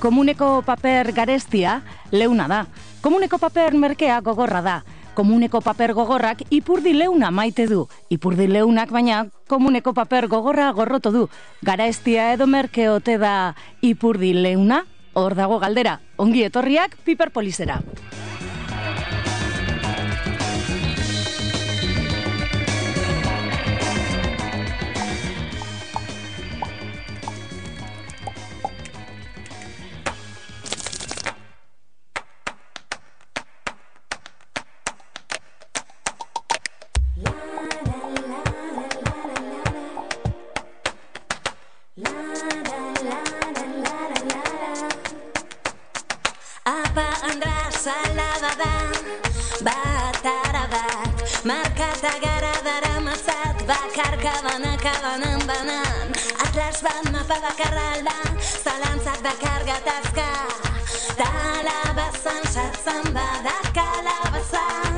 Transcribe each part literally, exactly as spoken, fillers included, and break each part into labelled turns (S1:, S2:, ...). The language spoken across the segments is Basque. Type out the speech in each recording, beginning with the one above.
S1: Komuneko paper garestia leuna da. Komuneko paper merkea gogorra da. Komuneko paper gogorrak ipurdi leuna maite du. Ipurdi leunak baina komuneko paper gogorra gorroto du. Garestia edo merke ote da ipurdi leuna? Hor dago galdera. Ongi etorriak Piperpolisera.
S2: Banan, banan, atlas bat mapa bakarralda, zalantzak bakar gatazka, talabazan sartzan badak kalabazan.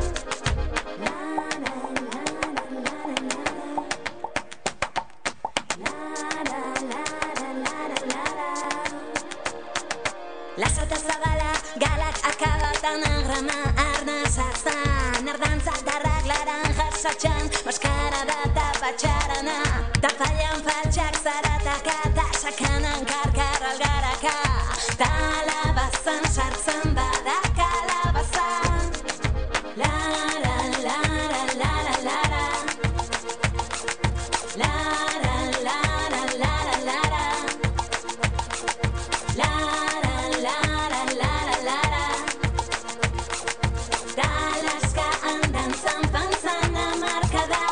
S2: Lasotaz bagala, galak akabatan agrama arna sartzan, erdantzak darrak laranja sartxan, maskara data batxarana. Tapaian faltxak zarataka, ta sakanan karkar algaraka, talabazan sartzen badak kalabazan. Lara, lara, lara, lara. Lara, lara, lara, lara. Lara, lara, lara, lara. Dalaska andan zanpantzan amarkadan.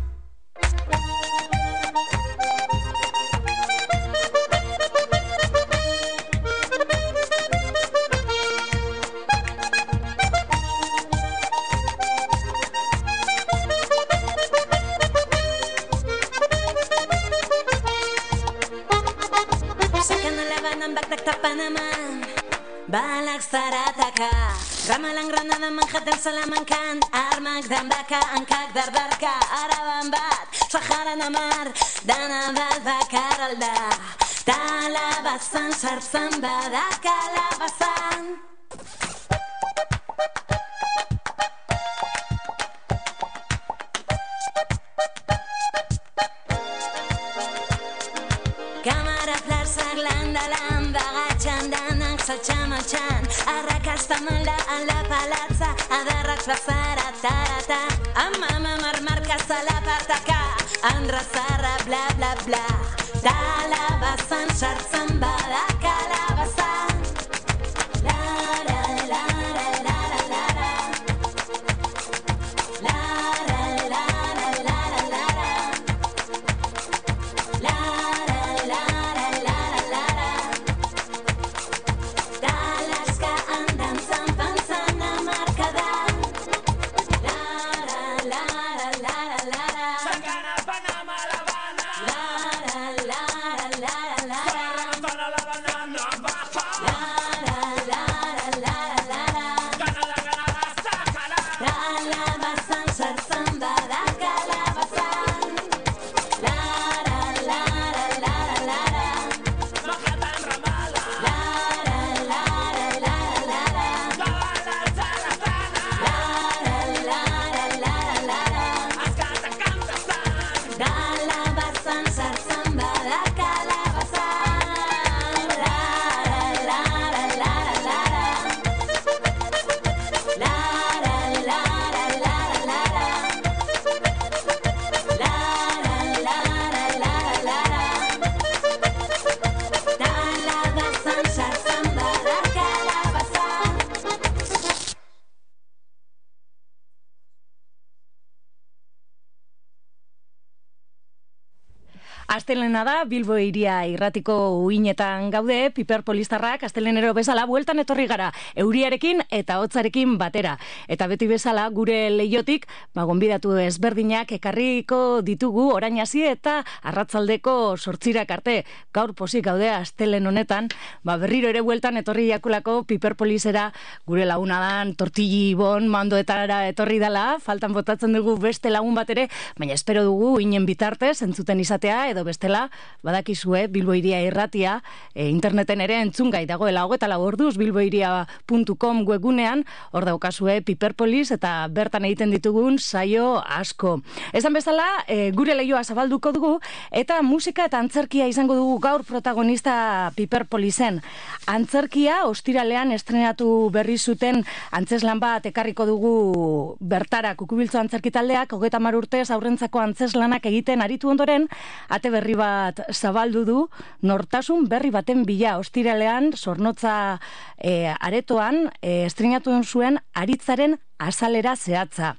S2: Balak zarataka, Ramalan, Granada, Manhattan, Salamankan, armak dandaka, hankak dardarka, araban bat, Saharan amar, dana bat bakar alda, talabazan sartzan badak kalabazan. Kamara plazak landalan, bagatxan danak saltxamatxan, arrakasta malda ala palatza, adarrak plazara tarata, amama marmarka zalapartaka, andrazarra bla bla bla, talabazan sartzen badak kalabazan. Lara, lara, lara, lara. Lara, lara, lara, lara. Lara, lara, lara, lara. Dalaska andan zanpantzan amarkadan. Lara, lara, lara, lara. Sakana, Panama, La Habana. Lara, lara, lara, lara. Para la banana, baja. Lara, lara, lara, lara. Ganada, ganada, sácala. Talabazan sartzen badak kalabazan. Lara, lara, lara, lara. Manhattan, Ramallah. Lara, lara, lara, lara. Dallas, Alabama. Lara, lara, lara, lara. Azkata, Kampazan. Dalabazan sartzen badak kalabazan. Lara, lara, lara, lara. Lara, lara, lara, lara. Lara, lara, lara, lara. Talabazan sartzen badak kalabazan.
S1: Astelena da, Bilbo hiria irratiko uinetan gaude, Piperpolistarrak astelenero bezala bueltan etorri gara, euriarekin eta hotzarekin batera. Eta beti bezala gure leiotik, ba, gonbidatu ezberdinak ekarriko ditugu orain hasi eta arratzaldeko sortzirak arte. Gaur pozik gaude astelen honetan, ba, berriro ere bueltan etorri jakulako Piperpolisera gure laguna dan tortilli bon mandoetara etorri dela, faltan botatzen dugu beste lagun bat ere, baina espero dugu inen bitartez entzuten izatea edo bestela, badakizue Bilbo Hiria irratia, e, interneten ere entzungai dagoela hogeita lau orduz bilbohiria puntu com webgunean, hor daukazue Piperpolis eta bertan egiten ditugun saio asko. Esan bezala, e, gure leioa zabalduko dugu eta musika eta antzerkia izango dugu gaur protagonista Piperpolisen. Antzerkia ostiralean estrenatu berri zuten antzeslan bat ekarriko dugu bertara Kukubiltzo antzerki taldeak hogeita hamar urtez aurrentzako antzeslanak egiten aritu ondoren ate berri bat zabaldu du nortasun berri baten bila ostiralean Zornotza e, aretoan e, estrenatu zuen Aritzaren azalera zehatza.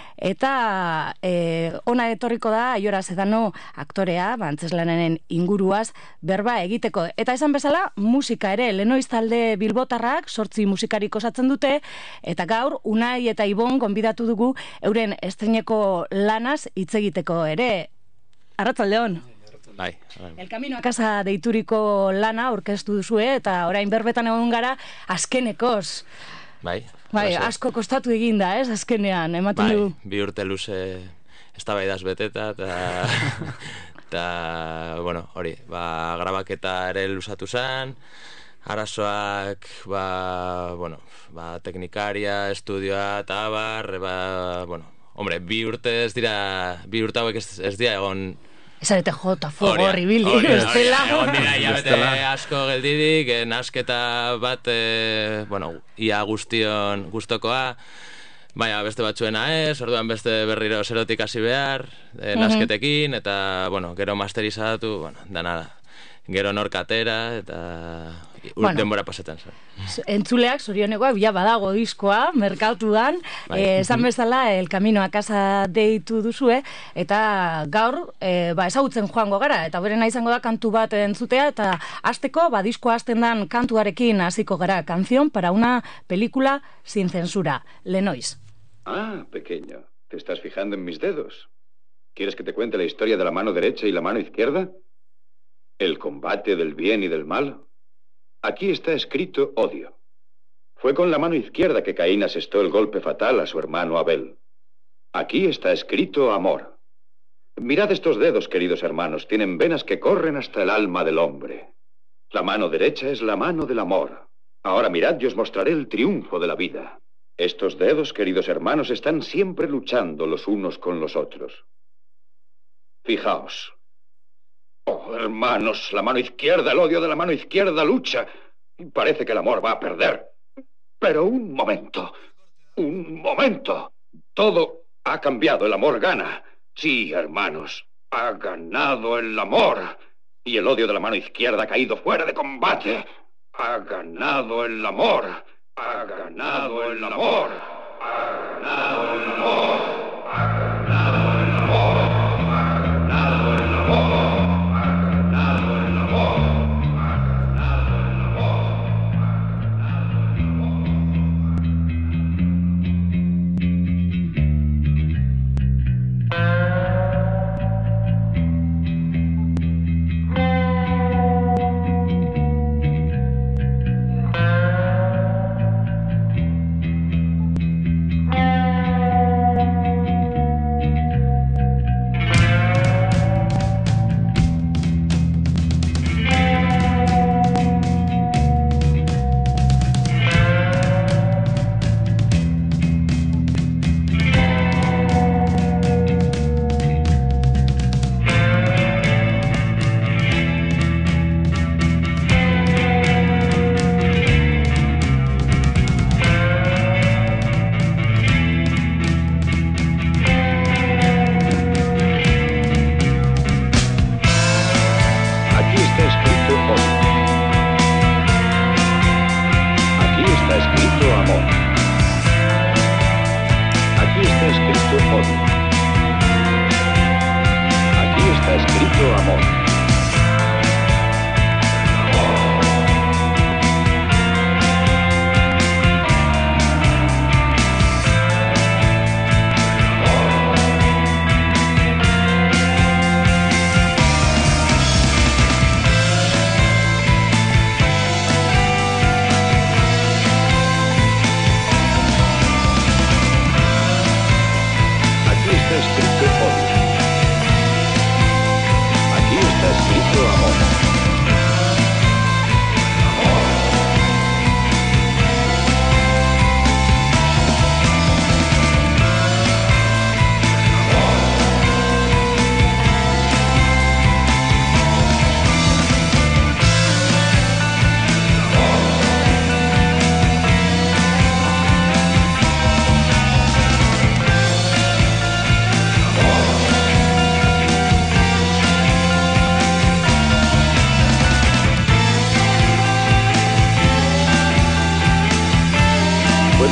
S1: Eta e, ona etorriko da Aiora Sedano aktorea, antzeslanaren inguruaz berba egiteko. Eta esan bezala, musika ere, Lenoiz talde bilbotarrak, sortzi musikarik osatzen dute, eta gaur Unai eta Ibon gonbidatu dugu euren estreneko lanaz hitz egiteko ere. Arratsaldeon.
S3: Bai,
S1: El Camino a Casa deituriko lana aurkeztu duzue, eta orain berbetan egon gara azkenekoz.
S3: bai.
S1: Bai,
S3: Oso.
S1: asko kostatu eginda, ez, azkenean, ematen
S3: Bai,
S1: du.
S3: bi urte luze eztabaidaz beteta, eta, eta, bueno, hori, ba, grabaketa ere luzatu zen, arazoak, ba, bueno, ba, teknikaria, estudioa, eta abar, ba, bueno, hombre, bi urte ez dira, bi urte hauek ez, ez dira egon.
S1: Ezarete jota, fuego,
S3: Hori da,
S1: horribili,
S3: hori da,
S1: bestela.
S3: hori da, Egon dira hilabete asko geldidik, eh, nasketa bat, eh, bueno, ia guztion gustokoa, baina beste batzuena ez, orduan beste berriro zerotik hasi behar, eh, nasketekin, eta, bueno, gero masterizatu, bueno, dana da. Gero norkatera, eta
S1: Bueno.
S3: denbora pasetan zen.
S1: Entzuleak, zorionekoa, bila badago diskoa, merkatuan,
S3: Bai.
S1: eh, esan bezala, El Camino a Casa deitu duzue, eta gaur, eh, ba, ezagutzen joango gara, eta berena izango da kantu bat entzutea, eta hasteko, ba, diskoa hasten dan kantuarekin hasiko gara, Canción para una película sin censura, Lenoiz.
S4: Ah, pequeño, ¿te estás fijando en mis dedos? ¿Quieres que te cuente la historia de la mano derecha y la mano izquierda? ¿El combate del bien y del mal? Aquí está escrito odio. Fue con la mano izquierda que Caín asestó el golpe fatal a su hermano Abel. Aquí está escrito amor. Mirad estos dedos, queridos hermanos, tienen venas que corren hasta el alma del hombre. La mano derecha es la mano del amor. Ahora mirad y os mostraré el triunfo de la vida. Estos dedos, queridos hermanos, están siempre luchando los unos con los otros. Fijaos. Oh, hermanos, la mano izquierda, el odio de la mano izquierda lucha. Y parece que el amor va a perder. Pero un momento, un momento. Todo ha cambiado, el amor gana. Sí, hermanos, ha ganado el amor. Y el odio de la mano izquierda ha caído fuera de combate. Ha ganado el amor. Ha ganado el amor. Ha ganado el amor. Ha ganado el amor. Ha ganado el amor.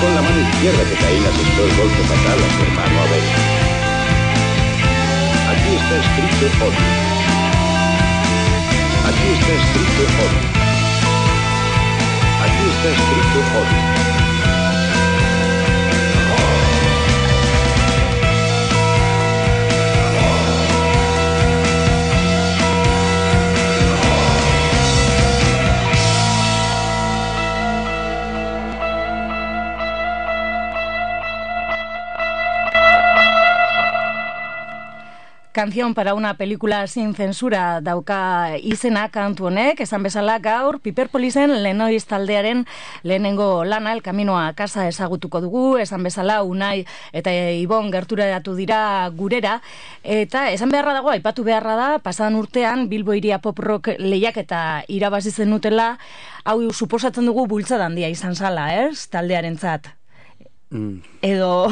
S4: con la mano izquierda que Caín asestó el golpe fatal a su hermano Abel. Aquí está escrito odio. Aquí está escrito odio. Aquí está escrito odio.
S1: Canción para una película sin censura dauka izena kantu honek, esan bezala gaur Piperpolisen Lenoiz taldearen lehenengo lana, El Camino a Casa ezagutuko dugu, esan bezala Unai eta Ibon gerturatu dira gurera, eta esan beharra dago, aipatu beharra da, pasadan urtean Bilbo Hiria Pop Rock lehiaketa irabazi zenutela, hau suposatzen dugu bultzada handia izan zala, ez, taldearentzat.
S5: Mm.
S1: Edo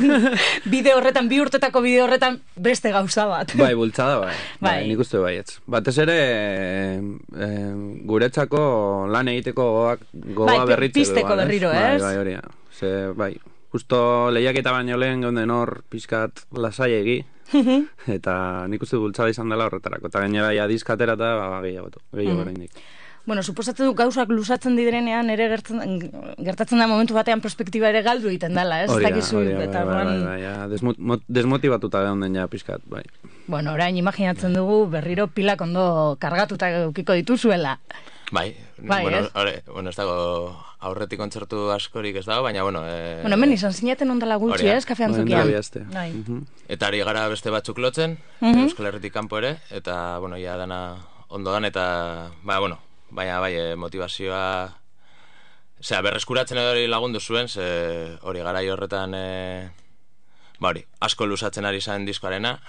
S1: bide horretan, bi urtetako bide horretan beste gauza bat.
S5: Bai, bultzada bai.
S1: Bai.
S5: Bai, nik uste baietz. Batez ere e, e, guretzako lan egiteko gogoak gogoa
S1: bai,
S5: berritze
S1: pizteko
S5: igual,
S1: berriro,
S5: bai,
S1: ez?
S5: Bai, hori. Ze, bai, justo lehiaketa baino lehen geunden hor pizkat lasai egi. Eta nik uste bultzada izan dela horretarako. Eta gainera ja diskatera eta ba, gehiago, gehiago oraindik.
S1: Bueno, suposatzen du gauzak lusatzen direnean ere gertzen, gertatzen da momentu batean perspektiba ere galdu egiten dela, ez?
S5: Hori da,
S1: Dakizu,
S5: hori da,
S1: eta
S5: bai, bai,
S1: orduan-
S5: bai, ja, desmot, mot- desmotibatuta geunden ja pizkat, bai.
S1: Bueno, orain imaginatzen dugu berriro pilak ondo kargatuta edukiko dituzuela.
S3: Bai,
S1: Bai,
S3: bueno,
S1: ez?
S3: hore, bueno, ez dago aurretik kontzertu askorik ez dago, baina, bueno... E,
S1: Bueno, hemen izan zineten ondala gutxi,
S3: hori da.
S1: ez, kafean
S5: Bai,
S1: zukian.
S5: hori aste.
S1: Bai.
S5: Mhm.
S3: Eta ari gara beste batzuk lotzen,
S1: Mhm.
S3: Euskal Herritik kanpo ere, eta, bueno, ja dana ondo dan, eta, ba, bueno, baina, bai, e, motivazioa... Osea, berreskuratzen edo hori lagundu zuen, ze hori garai horretan... E, ba, hori, asko lusatzen ari zen diskoarena,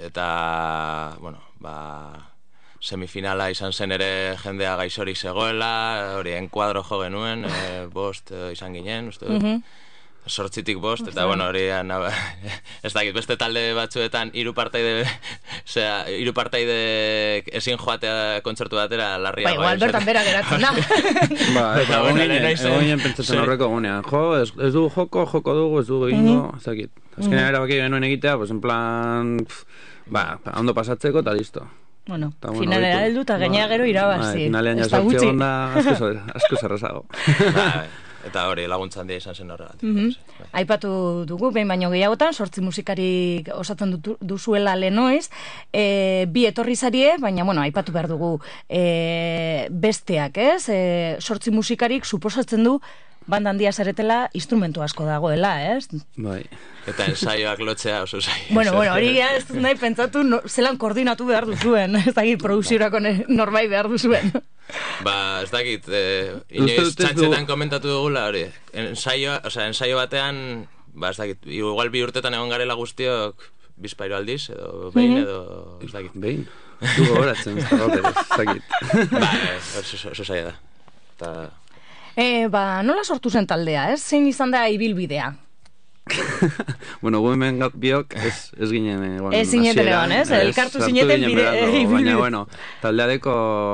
S3: eta, bueno, ba... semifinala izan zen ere jendea gaixorik zegoela, hori enkuadro jo genuen, e, bost e, izan ginen, uste dut.
S1: Mhm.
S3: Sortzitik bost, eta bueno, hori na, ez dakit, beste talde batzuetan hiru partaide, osea, hiru partaide ezin joatea kontzertu batera larria.
S1: Ba, igual bertan bera geratzen da.
S5: Ba,
S3: Eta,
S5: eta
S3: bueno,
S5: egon ginen,
S3: lehen naizen-
S5: egon ginen pentsatzen
S3: Zer-
S5: horreko gunean. Jo, ez, ez dugu joko, joko dugu, ez dugu egingo, ez dakit. Azkenean erabaki genuen egitea, pues en plan, pff, ba, ondo pasatzeko eta listo.
S1: Bueno,
S5: Ta, bueno,
S1: finalera
S5: beitu.
S1: heldu eta gainera
S5: Ba,
S1: gero
S5: bai,
S1: irabazi.
S5: finalean ja
S1: Ez da
S5: sortzi
S1: gutxi.
S5: egon da, asko zer- asko zerrazago.
S3: Ba, eta hori laguntza handia izan zen horregatik.
S1: Mhm.
S3: Bai.
S1: Aipatu dugu, behin baino gehiagotan, sortzi musikari osatzen dutu, duzuela Lenoiz, e, bi etorri zarie, baina, bueno, aipatu behar dugu e, besteak, ez? E, sortzi musikarik suposatzen du banda handia zaretela instrumentu asko dagoela, ez?
S5: Bai.
S3: Eta ensaioak lotzea oso zai.
S1: Bueno, bueno, hori ja ez dut nahi pentsatu no, zelan koordinatu behar duzuen, ez dakit produziorako ne- norbait behar duzuen.
S3: Ba, ez dakit, eh,
S5: Uste
S3: inoiz
S5: dut ez
S3: txantxetan
S5: du-
S3: komentatu dugula, hori. Ensaio, o sea, ensaio batean, ba, ez dakit, igual bi urtetan egon garela guztiok bizpairo aldiz, edo behin, edo, ez dakit.
S5: Behin. Du gogoratzen, ez dago, pero ez dakit.
S3: Ba, eh, oso, oso zaila da. Eta,
S1: E, ba, nola sortu zen taldea, ez? Zein izan da ibilbidea?
S5: Bueno, gu hemen gaut biok ez, ez ginen egon.
S1: Ez zineten
S5: hasieran,
S1: egon, ez?
S5: ez,
S1: Elkartu
S5: sartu
S1: zineten
S5: ginen
S1: bide-
S5: berandu,
S1: ibilbide.
S5: Baina, bueno, taldeadeko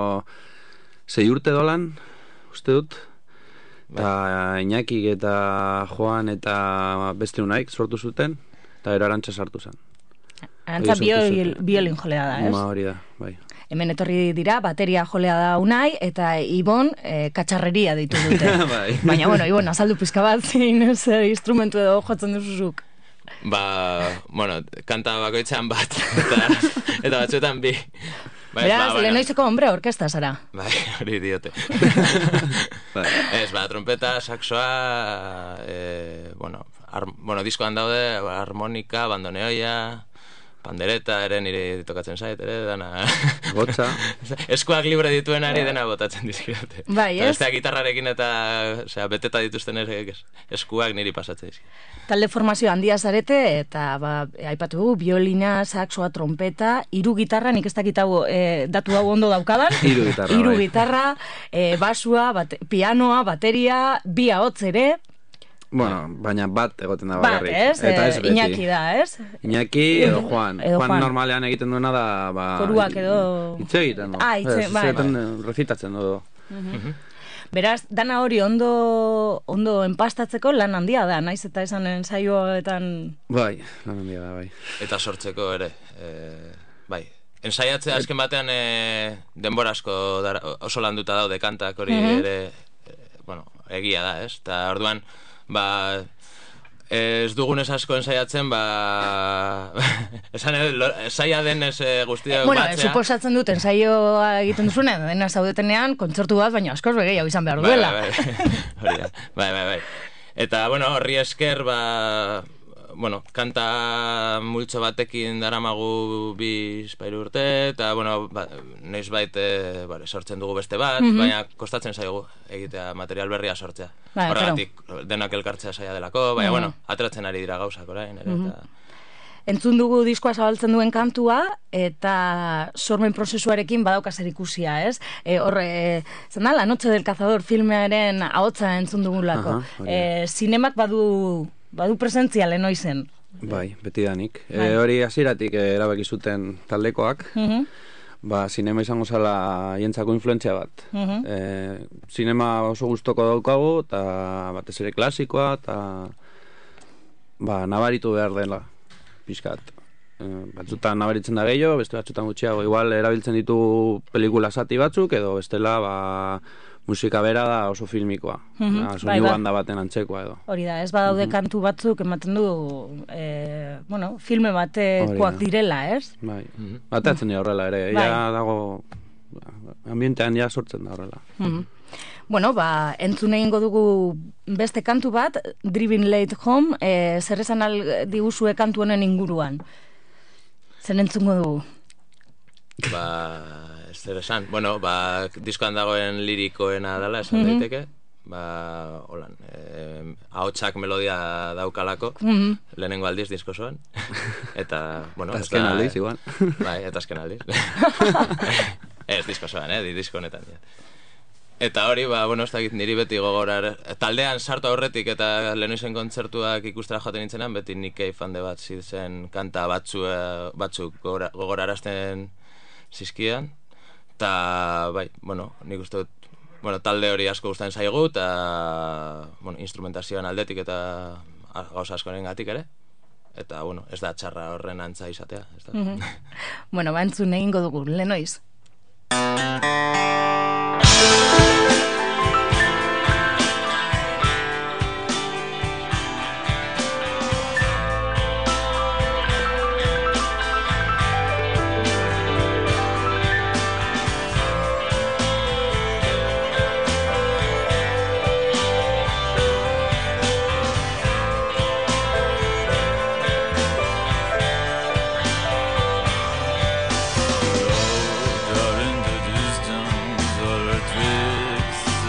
S5: sei urte dolan, uste dut. Eta Iñakik eta Joan eta beste unaik sortu zuten, eta gero Arantxa sartu zen.
S1: Arantza
S5: Hori sortu
S1: biol,
S5: zuten.
S1: biolin jolea da, ez?
S5: Ma hori da, bai.
S1: Hemen etorri dira, bateria jolea da Unai, eta Ibon e, katxarreria ditu dute.
S5: Bai.
S1: Baina, bueno, Ibon, azaldu pizka bat, zein zer instrumentu edo jotzen duzuzuk.
S3: ba, bueno, kanta bakoitzean bat, eta, eta batzuetan bi. Bai,
S1: Beraz,
S3: bueno.
S1: Lenoizeko hombre orkesta zara.
S3: Bai, hori diote.
S5: Bai.
S3: Ez, ba, trompeta, saxoa, e, bueno, ar, bueno, diskoan daude, harmonika, bandoneoia, pandereta, ere nire tokatzen zait, ere, dana...
S5: Gotza.
S3: Eskuak libre dituenari dena botatzen dizkiote.
S1: Bai,
S3: Eta
S1: ez?
S3: Bestea gitarrarekin eta, osea, beteta dituzten ez, eskuak niri pasatzen dizkiote.
S1: Talde formazio handia zarete, eta ba, aipatu dugu, biolina, saxoa, trompeta, hiru gitarra, nik ez dakit hau e, datu hau ondo daukadan.
S5: Hiru gitarra,
S1: Hiru
S5: bai.
S1: gitarra, e, basua, bate, pianoa, bateria, bi ahots ere,
S5: Bueno, baina bat egoten da
S1: bat,
S5: bakarrik.
S1: ez?
S5: Eta
S1: E,
S5: ez beti.
S1: Iñaki da, ez?
S5: Iñaki edo Juan.
S1: Edo
S5: Juan
S1: Juan.
S5: normalean egiten duena da... Ba,
S1: Koruak edo-
S5: Hitz egiten du.
S1: Ah, hitz-
S5: Ez,
S1: bai.
S5: egiten, eh, rezitatzen du.
S1: Beraz, dana hori ondo ondo enpastatzeko lan handia da, naiz eta esan ensaioetan...
S5: Bai, lan handia da, bai.
S3: Eta sortzeko ere, e, bai. Ensaiatzea azken batean e, denbora asko dara, oso landuta daude kantak hori
S1: Mhm.
S3: ere, e, bueno, egia da, ez? Eta orduan, ba, ez dugunez asko ensaiatzen, ba, esan edo, esaia denez e, guztia
S1: Bueno,
S3: batzea.
S1: suposatzen dut, ensaioa egiten duzunean, dena zaudetenean, kontzertu bat, baina askoz gehiago izan behar duela.
S3: Bai, bai, bai. Hori da. bai, bai, bai. Eta, bueno, horri esker, ba, bueno, kanta multzo batekin daramagu bi espairu urte, eta, bueno, ba, noiz bait, e, bare, sortzen dugu beste bat,
S1: Mhm.
S3: baina kostatzen zaigu egitea material berria sortzea.
S1: Bai,
S3: Horregatik, denak elkartzea saia delako, baina,
S1: Mhm.
S3: bueno, ateratzen ari dira gauzak orain, ere, eta...
S1: Entzun dugu diskoa zabaltzen duen kantua, eta sormen prozesuarekin badauka zer ikusia, ez? E, horre, zen da, La Noche del Cazador filmearen ahotsa entzun dugulako.
S5: Aha, hori da.
S1: E, zinemak badu, badu presentzia lenoizen.
S5: Bai, beti danik.
S1: Bai.
S5: E, hori hasieratik e, erabaki zuten taldekoak,
S1: Mhm,
S5: ba, zinema izango zala jentzako influentzia bat.
S1: mhm.
S5: E, zinema oso gustoko daukagu, eta batez ere klasikoa, eta ba, nabaritu behar dela, pixkat. E, batzutan nabaritzen da gehiago, beste batzutan gutxiago. Igual erabiltzen ditu pelikula zati batzuk, edo bestela ba, musika bera da oso filmikoa.
S1: Mhm,
S5: Mm-hmm.
S1: bai,
S5: Soinu
S1: bai.
S5: banda baten antzekoa edo.
S1: Hori da, ez badaude kantu batzuk ematen du, e, bueno, filme batekoak
S5: Hori da.
S1: direla, ez?
S5: Bai.
S3: Mhm.
S5: Atatzen dira horrela ere,
S1: Bai.
S5: ja dago ambientean ja sortzen da horrela.
S1: Mhm. Bueno, ba, entzun egingo dugu beste kantu bat, Driving Late Home, e, zer esan al diguzue kantu honen inguruan? Zer entzungo dugu?
S3: Ba, ez zer esan. Bueno, ba, diskoan dagoen lirikoena dela, esan
S1: Mhm.
S3: daiteke. Ba, holan, eh, ahotsak melodia daukalako,
S1: Mhm.
S3: lehenengo aldiz disko osoan. Eta, bueno,
S5: Eta
S3: ez
S5: azken
S3: da-
S5: aldiz, igual.
S3: Bai, eta azken aldiz. Ez disko osoan, eh, di- disko honetan. Ja. Eta hori, ba, bueno, ez dakit niri beti gogora, taldean sartu aurretik eta lehenoizen kontzertuak ikustera joaten nintzenan, beti Nick Cave fande bat zitzen kanta batzu, batzuk gogora- gogorarazten zizkidan. Eta, bai, bueno, nik uste dut, bueno, talde hori asko gustatzen zaigu, eta, bueno, instrumentazioan aldetik eta a- gauza askoren gatik ere. Eta, bueno, ez da txarra horren antza izatea, ez da.
S1: Mhm. Bueno, ba, entzun egingo dugu, lenoiz.
S6: Out in the distance, all our twigs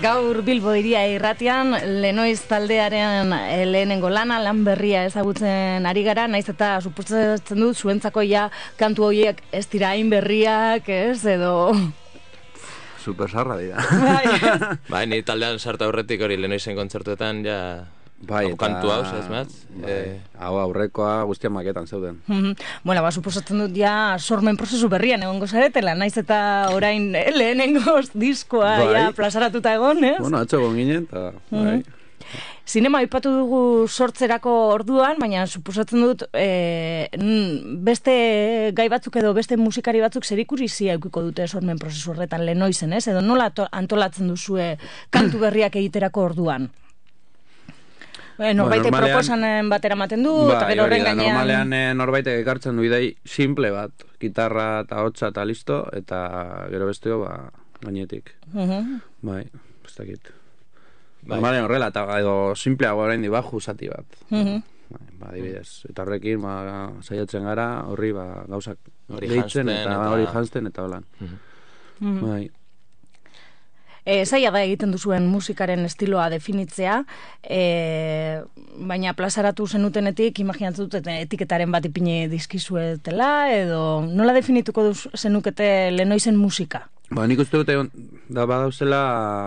S1: Gaur Bilbo Hiria irratian Lenoiz taldearen eh, lehenengo lana, lan berria ezagutzen ari gara, naiz eta suposatzen dut zuentzako ja kantu horiek ez dira hain berriak, ez, edo...
S5: Super sarra dira.
S1: Bai.
S3: Bai, ni taldean sartu aurretik hori Lenoizen kontzertuetan ja
S5: Bai,
S3: hau kantu hau, ez mat?
S5: Bai,
S3: Eh,
S5: hau aurrekoa guztia maketan zeuden.
S1: Mhm. Bueno, ba, suposatzen dut ja sormen prozesu berrian egongo zaretela, naiz eta orain eh, lehenengoz diskoa
S5: Bai.
S1: ja plazaratuta egon, ez?
S5: Bueno, atzo egon ginen, eta bai.
S1: Zinema aipatu dugu sortzerako orduan, baina suposatzen dut e, beste gai batzuk edo beste musikari batzuk zerikusia edukiko dute sormen prozesu horretan Lenoizen, ez? Edo nola to- antolatzen duzue kantu berriak egiterako orduan? E, norbaitek
S5: normalean-
S1: proposanen batera ematen du, eta
S5: Bai,
S1: gero
S5: hori
S1: horren
S5: da,
S1: gainean...
S5: normalean eh, norbaitek ekartzen du idei simple bat, gitarra eta hotza eta listo, eta gero besteo, ba, gainetik.
S1: Mhm.
S5: Bai, ez dakit.
S3: Bai.
S5: Normalean horrela, eta edo simpleago orain di baju zati bat.
S1: Mhm.
S5: Bai, ba, adibidez. Eta horrekin, ba, saiatzen gara, horri, ba, gauzak
S3: Hori
S5: gehitzen,
S3: janzten
S5: eta,
S3: eta-
S5: hori janzten, eta holan. Bai.
S1: E, zaila da egiten duzuen musikaren estiloa definitzea, e, baina plazaratu zenutenetik, imaginatzen dut eta etiketaren bat ipini dizkizuetela, edo nola definituko duz zenukete Lenoizen musika?
S5: Ba, nik uste dute, da badauzela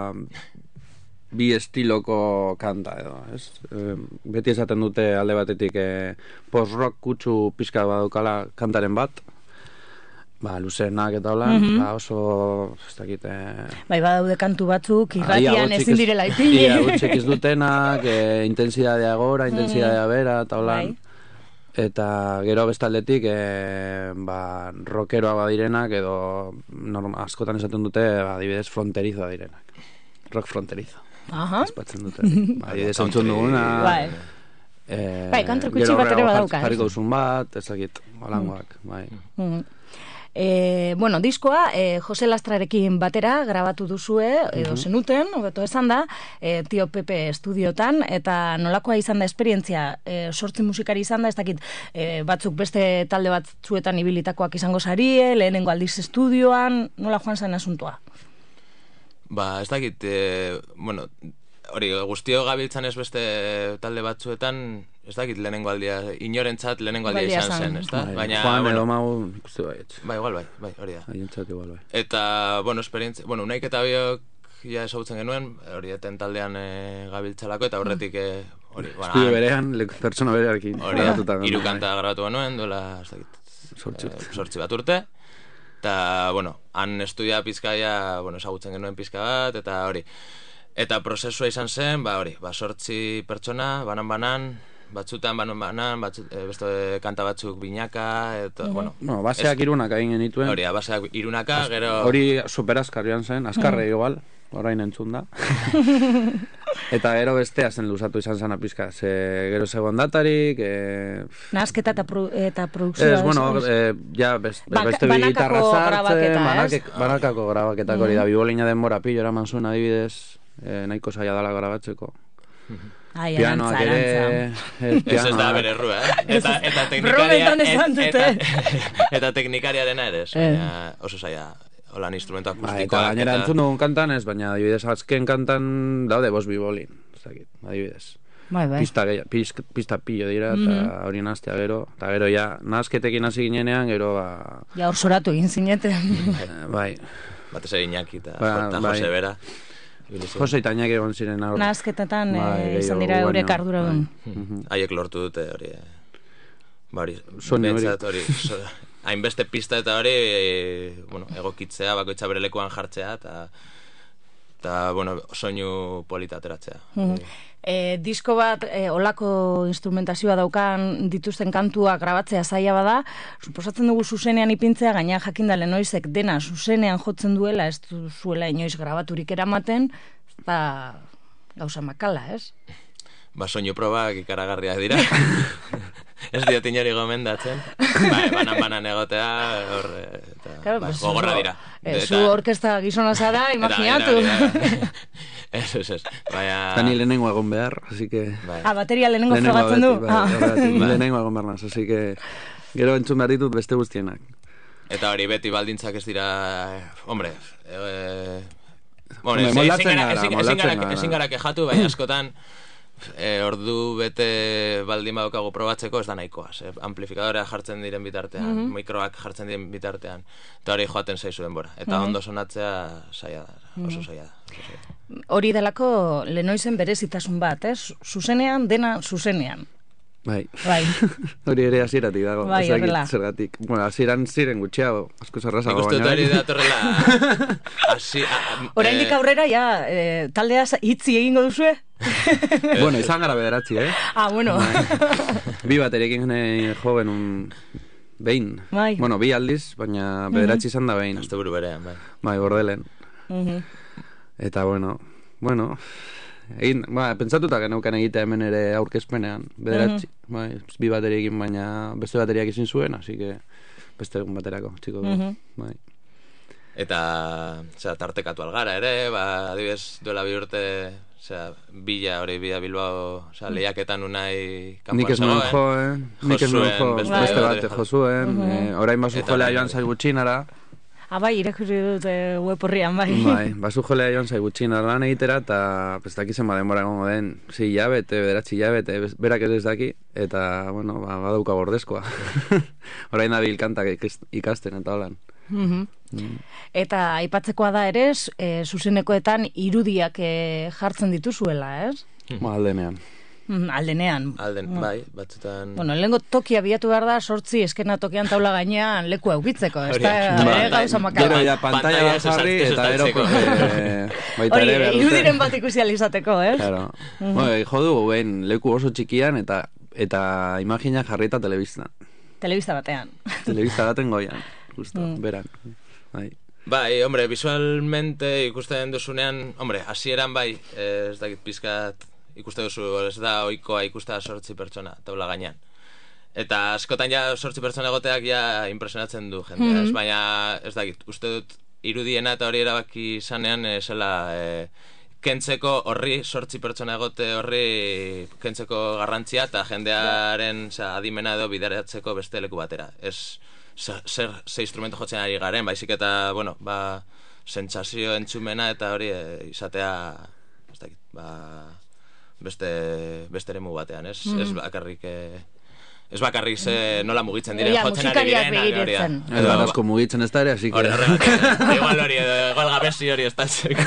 S5: bi estiloko kanta edo, ez? E, beti esaten dute alde batetik e, post-rock kutsu pizka badaukala kantaren bat, ba, luzenak eta holan, ba, oso, ez dakit, e,
S1: Bai, badaude kantu batzuk,
S5: ia
S1: irratian
S5: hutsik
S1: ezin
S5: ez-
S1: direla ipini.
S5: Ia hutsik ez dutenak, e, intensidadea gora, intensidadea bera, eta holan.
S1: Bai.
S5: Eta gero bestaldetik, e, ba, rockeroa badirenak, edo norma, askotan esaten dute, ba, adibidez, fronterizoa direnak. Rock fronterizo.
S1: Aha.
S5: Espatzen dute. Ba, adibidez, entzun duguna.
S1: Bai.
S5: E,
S1: Bai, country
S5: gero
S1: kutsi bat ere
S5: horrela
S1: badauka, ez?
S5: Jarriko duzun bat, ezakit, holangoak, bai.
S1: Mhm. E, bueno, diskoa e, Jose Lastrarekin batera grabatu duzue, edo zenuten, hobeto esan da, e, Tio Pepe estudiotan, eta nolakoa izan da esperientzia, e, sortzi musikari izan da, ez dakit, e, batzuk beste talde batzuetan ibilitakoak izango zarie, lehenengo aldiz estudioan, nola joan zen asuntua?
S3: Ba, ez dakit, e, bueno, hori, guztio gabiltzan ez beste talde batzuetan, ez dakit lehenengo aldia, inorentzat lehenengo aldia
S1: Baldia
S3: izan
S1: zen.
S3: zen, ezta?
S5: Bai,
S3: Baina,
S5: Juan
S3: bueno,
S5: edo mau, nik uste baietz.
S3: bai, igual bai, bai, hori da.
S5: Haientzat igual bai.
S3: Eta, bueno, esperientzia, bueno, Unaik eta biok ja ezagutzen genuen, hori eten taldean e, gabiltzalako, eta horretik, e, hori, bueno,
S5: Estudio
S3: han-
S5: berean, leku pertsona berearekin.
S3: hori da,
S5: grabatuta
S3: hiru
S5: genuen,
S3: kanta grabatu genuen, duela, ez dakit,
S5: Zortzi
S3: eh,
S5: urte.
S3: zortzi bat urte, eta, bueno, han estudia pizkaia, bueno, ezagutzen genuen pizka bat, eta hori, eta prozesua izan zen, ba hori, ba sortzi pertsona, banan-banan, batzutan banan-banan, batzut, e, beste kanta batzuk binaka, eta, bueno,
S5: Bueno, baseak irunak egin genituen.
S3: hori, da, baseak irunaka, gero...
S5: Hori superazkar joan zen, azkarre igual, orain entzun da. Eta gero bestea zen luzatu izan zen apizka, ze gero zegoen datarik, e...
S1: Nahasketa eta, pro, eta produkzioa.
S5: Ez, bueno,
S1: ez?
S5: e, ja, best,
S1: Baka-
S5: beste bi
S1: banakako
S5: gitarra sartzen,
S1: grabaketa, ez?
S5: banake- banakako grabaketak hori da, bibolina denbora pillo eraman zuen adibidez, e, nahiko zaila dala grabatzeko.
S1: Ai,
S5: Pianoak
S1: arantza,
S5: ere,
S1: arantza.
S5: ez,
S3: Ez ez da
S5: pianoak-
S3: bere errua, eh? Eta, eta teknikaria...
S1: Brometan esan
S3: et-
S1: dute.
S3: Eta, eta teknikariarena ere, ez,
S1: Eh.
S3: baina oso zaila, holan instrumento
S5: Ba, eta
S3: akustikoak.
S5: gainera entzun dugun kantan ez, baina adibidez azken kantan daude bos bibolin, ez dakit, adibidez.
S1: Bai, bai.
S5: Pista, gehi- pizk- pista pillo dira, eta hori nahaztea gero, eta gero ja, nahazketekin hasi ginenean, gero, ba,
S1: Ja, hor soratu egin zineten.
S5: eh, bai,
S3: Batez ere Iñaki eta,
S5: Ba,
S3: eta
S5: bai.
S3: Jose Bera. ibili ziren.
S5: Jose eta Iñaki egon ziren hor.
S1: Nahazketetan
S5: Bai,
S1: eh, izan
S5: gehiago
S1: dira
S5: baino,
S1: eurek arduradun.
S3: Mhm. Haiek lortu dute hori. eh. Ba hori,
S5: Soinu hori.
S3: behintzat hori. so- Hainbeste pista eta hori, e, bueno, egokitzea, bakoitza bere lekuan jartzea, eta, eta bueno, soinu polita ateratzea. Hori.
S1: E, disko bat e, olako instrumentazioa daukan dituzten kantua grabatzea zaila bada, suposatzen dugu zuzenean ipintzea, gaina jakinda Lenoizek dena zuzenean jotzen duela, ez zuela inoiz grabaturik eramaten, ba, gauza makala, ez?
S3: Ba, soinu probak ikaragarriak dira. Ez diot inori gomendatzen. Bai, banan-banan egotea, hor, eh, eta,
S1: Claro,
S3: bai,
S1: pues,
S3: gogorra
S1: zu-
S3: dira.
S1: eh, zu
S3: Eta-
S1: orkesta gizona zara, imaginatu.
S3: Eta, hori da, hori da. Ez, ez, ez. Baina...
S5: Eta ni lehenengo egon behar, así que...
S3: Bai.
S1: Ah, bateria lehenengo frogatzen
S5: beti,
S1: du.
S5: bai,
S1: Ah.
S5: horregatik, lehenengo egon behar naz, así que... Gero entzun behar ditut beste guztienak.
S3: Eta hori beti baldintzak ez dira, eh, hombre, eh, Bueno,
S5: Hombre,
S3: ez-
S5: moldatzen
S3: ezin gara-
S5: gara,
S3: ezin- ezin
S5: moldatzen
S3: gara-
S5: gara.
S3: ezin gara kejatu, baina askotan e, ordu bete baldin badukagu probatzeko ez da nahikoa. Ze amplifikadorea jartzen diren bitartean, mikroak jartzen diren bitartean, eta hori joaten zaizu denbora. Eta ondo sonatzea saia da, oso saia da. oso saia da.
S1: Hori delako Lenoisen berezitasun bat, ez? Zuzenean, dena zuzenean.
S5: Bai.
S1: Bai.
S5: Hori ere hasieratik dago.
S1: Bai,
S5: ez dakit
S1: horrela.
S5: zergatik. Bueno, hasieran ziren gutxiago, asko
S3: Nik
S5: zerrazago
S3: uste dut
S5: baina.
S3: hori
S5: orain-
S3: datorrela... hasi- a- a-
S1: Oraindik
S3: eh,
S1: aurrera, ja, e, taldea hitzi egingo duzue?
S5: Bueno, izan gara bederatzi, eh?
S1: Ah, bueno.
S5: Bi baterekin eh, jo genuen behin.
S1: Bai.
S5: Bueno, bi aldiz, baina bederatzi izan da behin.
S3: Asteburu berean, bai.
S5: Bai, bordelen.
S1: Mhm.
S5: Eta bueno, bueno, egin, ba, pentsatuta geneukan egitea hemen ere aurkezpenean, bederatzi, bai, bi bateriekin, baina beste bateriak izin zuen, así que beste egun baterako, txiko, bai.
S3: Eta, osea, tartekatu algara ere, ba, adibidez, duela bi urte, osea, bila hori bila Bilbao, osea, lehiaketan unai kanpoan
S5: Nik ez nuen jo, eh? Nik ez nuen jo,
S3: Josuen,
S5: beste
S1: beste
S5: bat jo zuen, eh, orain basu
S3: Eta
S5: jolea
S3: orain-
S5: joan zaigutxinara,
S1: Ah, bai, irakurri dut e, web horrian, bai.
S5: bai, basu jolea joan zaigutxinara lan egitera, eta ez dakizen ba denbora egongo den, sei hilabete, bederatzi hilabete, bez- berak ez ez daki, eta, bueno, ba, badauka bordezkoa. Orain da bil kantak ikast- ikasten, eta holan.
S1: Mhm. Eta aipatzekoa da ere, e, zuzenekoetan irudiak e, jartzen dituzuela, ez?
S5: Ba, aldenean.
S1: Mhm, aldenean.
S3: Alden, bai, batzutan...
S1: Bueno, lehenko tokia bilatu behar da, sortzi eskena tokian taula gainean leku eukitzeko, ez da,
S3: Hori,
S5: bai.
S1: ere gauza
S5: Gero
S1: makala.
S5: ja pantalla
S3: Pantalla
S5: bat jarri,
S3: ez
S5: eta ero
S3: estaltzeko.
S5: eh, baita
S1: Hori,
S5: ere behar dute.
S1: irudiren bat ikusi alizateko, ez?
S5: Claro. Bueno, jo dugu behin leku oso txikian, eta eta imagina jarrita telebistan.
S1: Telebista batean.
S5: Telebista baten goian, justo, beran. Bai.
S3: Bai, hombre, visualmente ikusten duzunean, hombre, hasieran bai, eh, ez dakit pizkat ikuste duzu, ez da ohikoa ikustea sortzi pertsona taula gainean. Eta askotan ja sortzi pertsona egoteak ja impresionatzen du jendea, ez? Baina ez dakit, uste dut irudiena eta hori erabaki izanean eh, zela eh, kentzeko horri, sortzi pertsona egote horri kentzeko garrantzia eta jendearen osea, adimena edo bideratzeko beste leku batera. Ez zer, zer ze instrumento jotzen ari garen, baizik eta, bueno, ba, sentsazio entzumena eta hori e, izatea, ez dakit, ba, beste, beste eremu batean, ez? Ez bakarrik... E, Ez bakarrik ze nola mugitzen diren,
S1: Ia,
S3: jotzen ari
S1: musikariak
S3: diren, hori da.
S1: begiratzen.
S5: Edo arazko mugitzen ez da ere, así que...
S3: Hori, horregatik. Igual hori, edo igual gabezi hori estatzeko.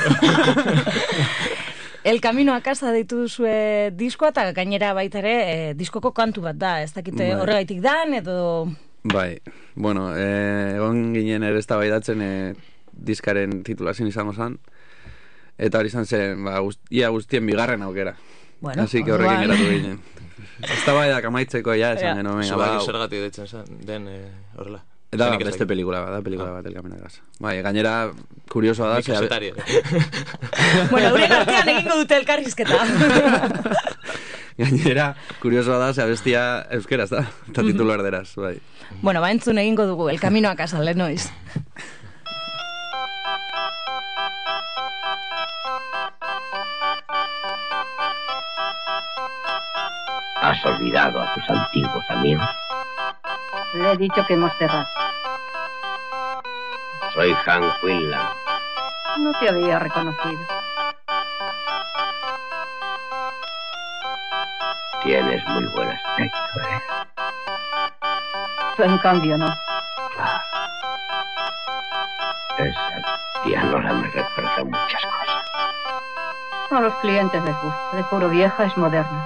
S1: El Camino a Casa deitu duzue diskoa, eta gainera baita ere eh, diskoko kantu bat da, ez dakite
S5: Bai.
S1: horregaitik dan, edo...
S5: Bai, bueno, eh, egon ginen ere eztabaidatzen eh, diskaren titulazioa izango zen, eta hori izan zen, ba, guzt, ia guztien bigarren aukera.
S1: Bueno,
S5: Así que horrekin
S1: orduan-
S5: geratu ginen. Eztabaidak amaitzeko ja,
S1: Ja.
S5: esan genuen, venga, ba,
S3: Zubaki zergatik deitzen zen, den eh, horrela.
S5: eta
S3: Nik ez
S5: beste
S3: dakit.
S5: pelikula bat, da, pelikula bat, El Camino a Casa. Bai, gainera, kuriosoa da,
S3: Nik
S5: ze-
S3: kazetari ere.
S1: Bueno, euren artean egingo dute elkarrizketa.
S5: gainera, kuriosoa da, ze abestia euskeraz da, eta titulu erderaz, bai.
S1: Bueno, ba, entzun egingo dugu, El Camino a Casa, Lenoiz.
S6: ¿Has olvidado a tus antiguos amigos?
S7: Le he dicho que hemos cerrado.
S6: Soy Hank Quinlan.
S7: No te había reconocido.
S6: Tienes muy buen aspecto, ¿eh?
S7: Tú, en cambio, no.
S6: Claro. Esa pianola me recuerda muchas cosas.
S7: A los clientes les gusta. De puro vieja es moderna.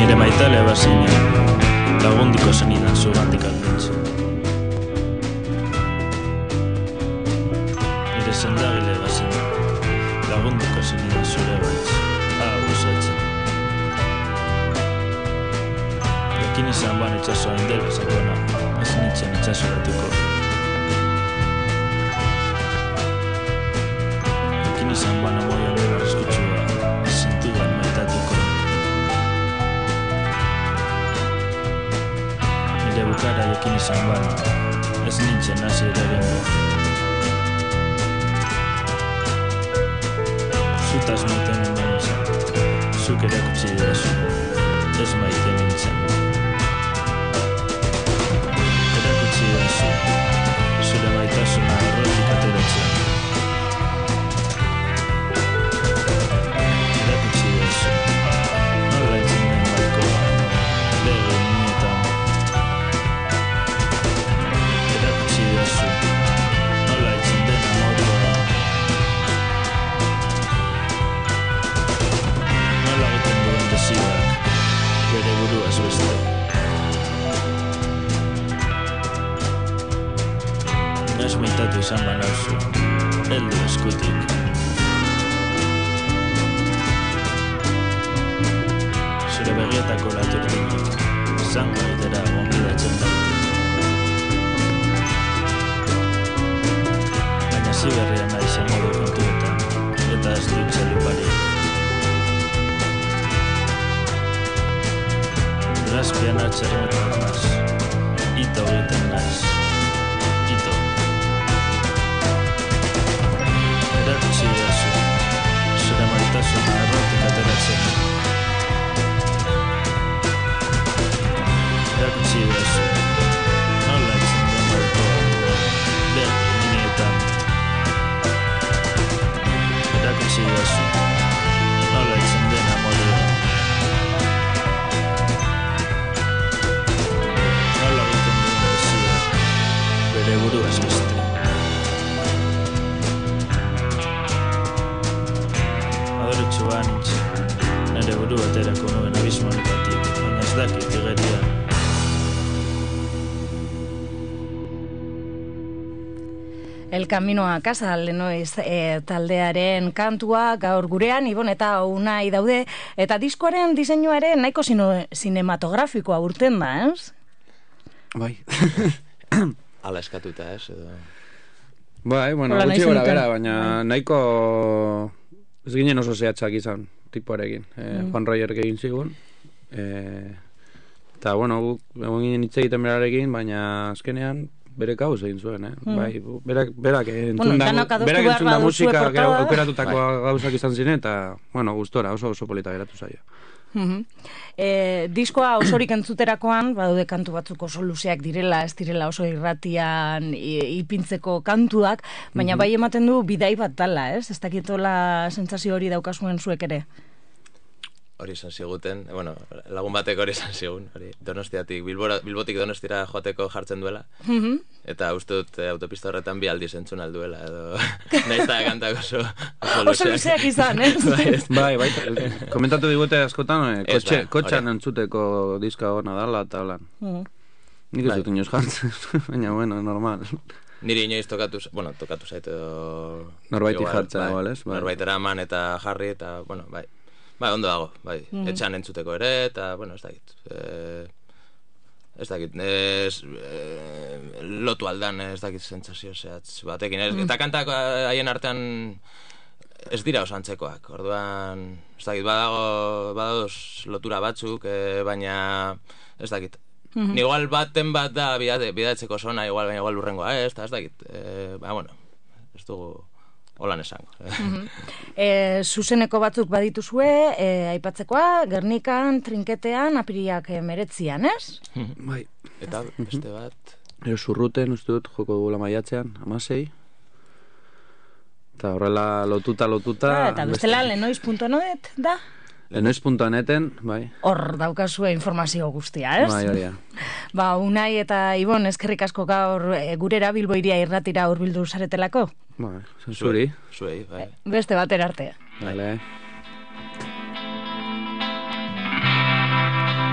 S8: Nire maitalea bazinen, lagundiko zenidan zugandik aldentzen. Nire sendagile bazinen, lagunduko zenidan zure baitz, agusatzen. Jakin izan ban itxasoa indela sakona, ez nintzen itxasoratuko. Jakin izan ban amoian dela arriskutsua, ez zintudan maitatuko. Nire bukara jakin izan ban, ez nintzen hasi ere egingo. Zutaz maite minden izan, zuk erakutsi didazu, ez maite nintzen. Erakutsi didazu, zure maitasuna errotik ateratzen. Erakutsi didazu, nola entzen den balkoa, lege minetan. Erakutsi didazu, nola entzen den amorua. Nola egiten duen desioak, bere buruaz beste. Noiz maitatu izan banauzu, heldu eskutik. Zure begietako laturdinak, zango egitera gonbidatzen daute. Baina ziberria nahi zen modu kontuetan, eta ez dut txaluparik. Grazpian atxerretan naz, ito egiten naiz, ito. Erakutsi didazu, zure maitasuna errotik ateratzen. Erakutsi didazu, nola etzen den balkoa, begi minetan. Erakutsi didazu, nola etzen den amorea. Nola egiten duen desioak, bere buruaz beste. Adorotxo ba nintzen, nire buru baterako nuen abismoetatik, baina ez dakit igeria.
S1: El Camino a Casa Lenoiz e, taldearen kantua gaur gurean, Ibon eta Unai daude, eta diskoaren diseinua ere nahiko sino, sinematografikoa urten da, ez?
S5: Bai.
S3: Ala eskatuta, ez, edo...
S5: Bai, bueno,
S1: Hola,
S5: gutxi
S1: nahi
S5: gora
S1: zenuten.
S5: bera, baina nahiko... Ez ginen oso zehatzak izan, tipoarekin. E,
S1: Mm.
S5: Juan Royer egin zigun. E, eta, bueno, guk egon ginen hitz egiten berarekin, baina azkenean bere gauz egin zuen, eh?
S1: Mm.
S5: Bai, berak, berak entzun
S1: Bueno,
S5: da,
S1: danok adostu
S5: berak
S1: behar
S5: entzun da
S1: baduzue
S5: musika
S1: portada.
S5: gero aukeratutako gauzak izan ziren, eta, bueno, gustora, oso oso polita geratu zaio.
S1: Mhm. E, diskoa osorik entzuterakoan, badaude kantu batzuk oso luzeak direla, ez direla oso irratian i- ipintzeko kantuak, baina bai ematen du bidai bat dala, ez? Ez dakitola sentsazio hori daukazuen zuek ere.
S3: Hori izan ziguten, bueno, lagun batek hori izan zigun, hori Donostiatik, Bilbora, Bilbotik Donostira joateko jartzen duela,
S1: Mhm.
S3: eta uste dut eh, autopista horretan bi aldiz entzun alduela, edo nahiz eta kantak oso, oso
S1: Oso luzeak izan, ez?
S5: Bai, bai, komentatu digute askotan, eh,
S3: Ez,
S5: kotxe,
S3: bai,
S5: kotxan
S3: hori.
S5: entzuteko diska hona dala, eta holan.
S1: Mhm.
S5: Nik ez
S3: Bai.
S5: dut inoz jartzen, baina, bueno, normal.
S3: Niri inoiz tokatu, z- bueno, tokatu zait edo...
S5: Norbaiti
S3: igual,
S5: jartzea,
S3: bai,
S5: igual, ez? Bai.
S3: Norbait eraman eta jarri, eta, bueno, bai. Bai, ondo dago, bai.
S1: Mhm.
S3: Etxean entzuteko ere, eta, bueno, ez dakit. E, ez dakit, ez, e, lotu aldan, ez dakit sentsazio zehatz batekin. Ez, eta kantak eh, haien artean ez dira oso antzekoak. Orduan, ez dakit, badago, badagoz lotura batzuk, e, baina ez dakit.
S1: Mhm.
S3: Igual baten bat da bidate, bidatzeko zona, igual, baina igual urrengoa, ez, eta ez dakit. E, ba, bueno, ez dugu holan esango.
S1: E, zuzeneko batzuk badituzue, e, aipatzekoa, Gernikan, Trinketean, apiriak emeretzian, ez?
S5: Bai.
S3: Eta beste bat...
S5: Ero zurruten, uste dut, joko dugula maiatzean, amasei. Eta horrela lotuta, lotuta...
S1: Ah, eta bestela lenoiz puntu net da?
S5: Lenoiz puntu neten, bai.
S1: Hor daukazue informazio guztia, ez?
S5: Bai, hori da.
S1: Ba, Unai eta Ibon, eskerrik asko gaur e, gurera Bilbo iria irratira hurbildu zaretelako.
S5: Bai, zuri.
S3: Zuei, bai.
S1: Beste batera arte.
S5: Vale.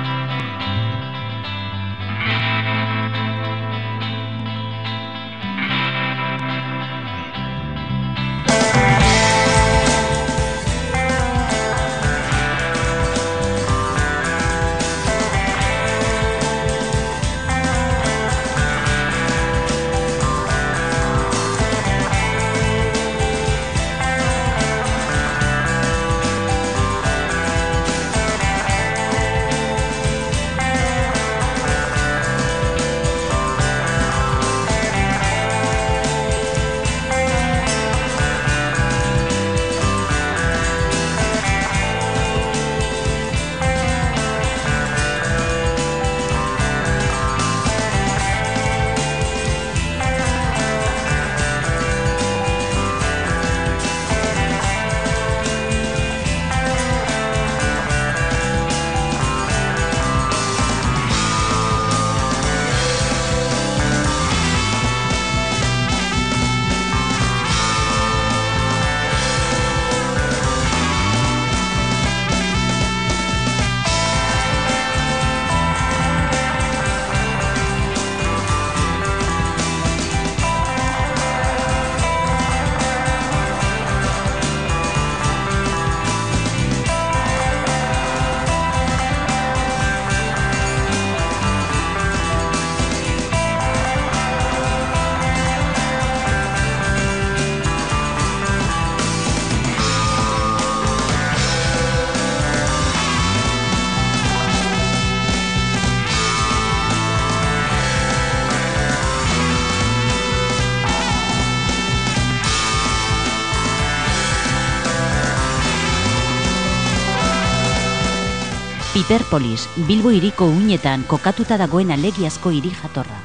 S9: Piperpolis, Bilbo hiriko uinetan kokatuta dagoen alegiazko hiri jatorra.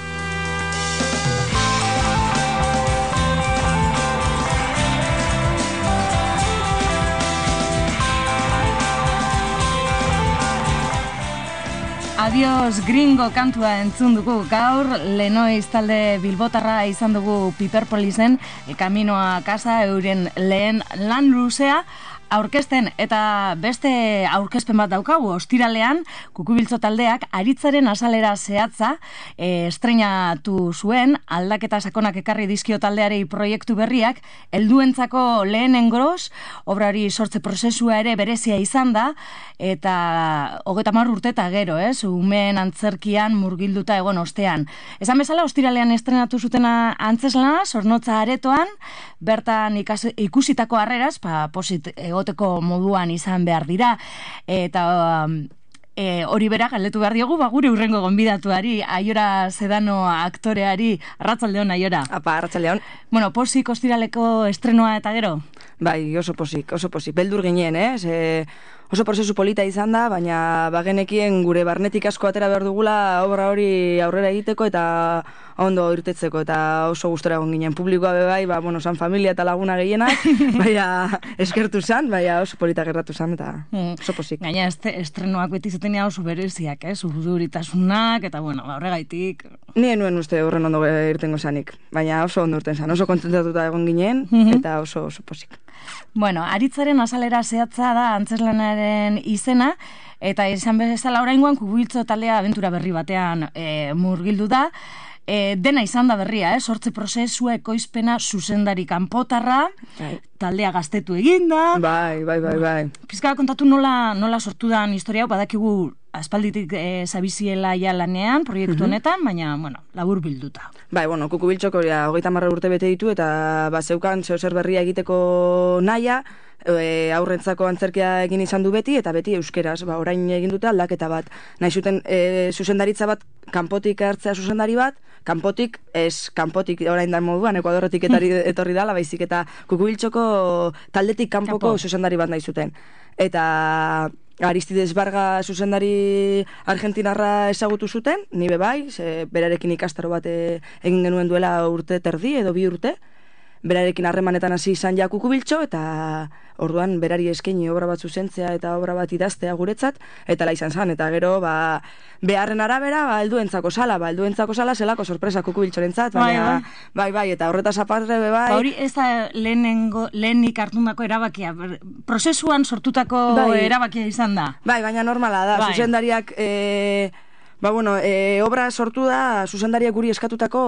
S1: Adios gringo kantua entzun dugu gaur, Lenoiz talde bilbotarra izan dugu Piperpolisen, El Camino a Casa, euren lehen lan luzea, aurkezten eta beste aurkezpen bat daukagu ostiralean Kukubiltzo taldeak Aritzaren azalera zehatza e, estreinatu zuen, aldaketa sakonak ekarri dizkio taldearei proiektu berriak, helduentzako lehenen gros, obra hori sortze prozesua ere berezia izan da, eta hogeita hamar urte eta gero, ez, umeen antzerkian murgilduta egon ostean. Esan bezala, ostiralean estrenatu zutena antzeslana, Zornotza aretoan, bertan ikas, ikusitako harreraz, pa, posit egoteko moduan izan behar dira, eta e, hori bera galdetu behar diogu, ba, gure urrengo gonbidatuari, Aiora Sedano aktoreari. Arratsaldeon, Aiora.
S10: Apa, arratsaldeon.
S1: Bueno, posik ostiraleko estrenoa eta gero?
S10: Bai, oso posik, oso posik. Beldur ginen, eh? Ze oso prozesu polita izan da, baina bagenekien gure barnetik asko atera behar dugula obra hori aurrera egiteko eta ondo irtetzeko, eta oso gustora egon ginen. Publikoa bebai, ba, bueno, san familia eta laguna gehienak, baina eskertu zan, baina oso polita gerratu zan, eta oso posik.
S1: Gaina este, estrenoak beti zetenia oso bereziak, eh? Urduritasunak, eta bueno, ba, horregaitik.
S10: Nien nuen uste horren ondo irtengo zanik, baina oso ondo irten zan, oso kontzentatuta egon ginen, eta oso oso posik.
S1: Bueno, Aritzaren azalera zehatza da antzeslanaren izena, eta izan bezala oraingoan Kukubiltzo taldea abentura berri batean e, murgildu da. E, dena izan da berria, eh? Sortze prozesua, ekoizpena, zuzendari kanpotarra, bai. Taldea gaztetu eginda.
S10: Bai, bai, bai, bai.
S1: Pizka kontatu nola, nola sortu dan historia, badakigu aspalditik e, zabiziela ja lanean, proiektu honetan, baina, bueno, labur bilduta.
S10: Bai, bueno, Kukubiltzok hori hogeita hamar urte bete ditu, eta ba, zeukan zeozer berria egiteko naia, e, aurrentzako antzerkia egin izan du beti, eta beti euskeraz, ba, orain egin dute aldaketa bat. Nahi zuten e, zuzendaritza bat, kanpotik hartzea zuzendari bat, kanpotik, ez kanpotik orain da moduan, Ekuadorretik etari, etorri dala, baizik eta Kukubiltzoko taldetik kanpoko Kampo. Zuzendari bat nahi zuten. Eta Aristides Barga zuzendari argentinarra ezagutu zuten, ni bebai, ze berarekin ikastaro bat egin genuen duela urte terdi edo bi urte, berarekin harremanetan hasi izan ja Kukubiltzo, eta orduan berari eskaini obra bat zuzentzea eta obra bat idaztea guretzat, eta la izan zan, eta gero ba, beharren arabera, ba, helduentzako sala, ba, helduentzako sala zelako sorpresa Kukubiltzorentzat, baina, bai, bai, bai, eta horretaz aparte be bai.
S1: Ba, hori ez da lehenengo, lehenik hartundako erabakia, prozesuan sortutako bai. Erabakia izan da.
S10: Bai, baina normala da, bai. Zuzendariak... E, Ba, bueno, e, obra sortu da zuzendariak guri eskatutako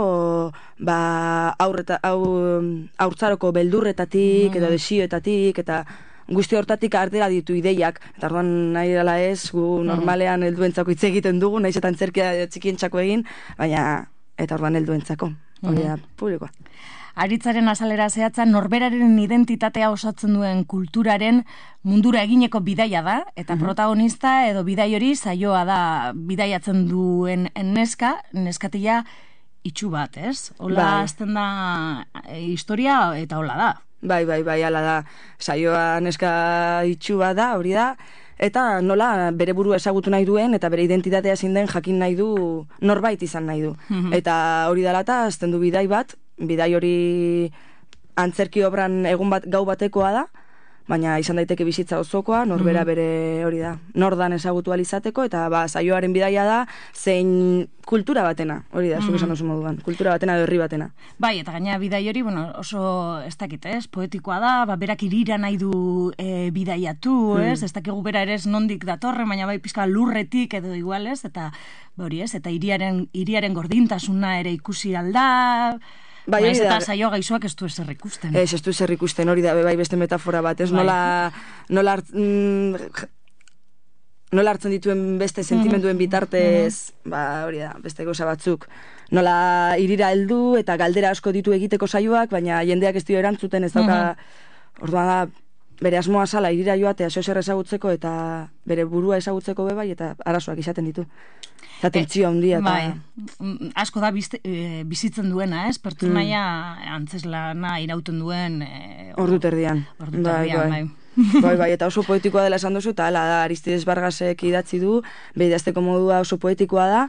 S10: ba, aurreta, au, aurtzaroko beldurretatik, mm. edo desioetatik, eta guzti hortatik ardera ditu ideiak. Eta orduan nahi dela ez, gu normalean helduentzako hitz egiten dugu, nahiz eta antzerkia txikientzako egin, baina eta orduan helduentzako, hori da, publikoa.
S1: Aritzaren azalera zehatza norberaren identitatea osatzen duen kulturaren mundura egineko bidaia da, eta mm-hmm. protagonista edo bidai hori saioa da bidaiatzen duen neska, neskatila itxu bat, ez? Hola bai. Azten da e, historia eta hola da.
S10: Bai, bai, bai, hala da. Saioa neska itxu bat da, hori da, eta nola bere burua ezagutu nahi duen, eta bere identitatea zein den jakin nahi du, norbait izan nahi du. Mm-hmm. Eta hori dela eta azten du bidai bat, bidai hori antzerki obran egun bat gau batekoa da, baina izan daiteke bizitza osokoa, norbera bere hori da, nordan ezagutu alizateko, eta ba, saioaren bidaia da, zein kultura batena, hori da, zuk esan oso moduan, kultura batena edo herri batena.
S1: Bai, eta gaina bidai hori, bueno, oso ez dakit, ez, poetikoa da, ba, berak irira nahi du e, bidaiatu, ez, mm. ez dakigu bera ere ez nondik datorre, baina bai pizka lurretik edo igual, ez, eta hori ez, eta hiriaren, hiriaren gordintasuna ere ikusi alda. Bai, ez eta saio gaizoak ez du ezer ikusten.
S10: Ez, ez du ezer ikusten, hori da, bai beste metafora bat, ez bai. nola, nola, hart, mm, nola hartzen dituen beste sentimenduen bitartez, mm-hmm. ba, hori da, beste gauza batzuk. Nola irira heldu eta galdera asko ditu egiteko saioak, baina jendeak ez dio erantzuten, ez dauka, mm-hmm. orduan da, bere asmoa sala irira joatea zozer ezagutzeko eta bere burua ezagutzeko bebai eta arazoak izaten ditu. Eta tentzio handia.
S1: E, bai, asko da bizte, e, bizitzen duena, ez? Pertsonaia mm. antzeslana irauten duen... E,
S10: ordu terdian.
S1: Ordu terdian, bai. bai.
S10: bai, bai, eta oso poetikoa dela esan duzu, eta hala da, Aristides Vargasek idatzi du, beidazteko modua oso poetikoa da,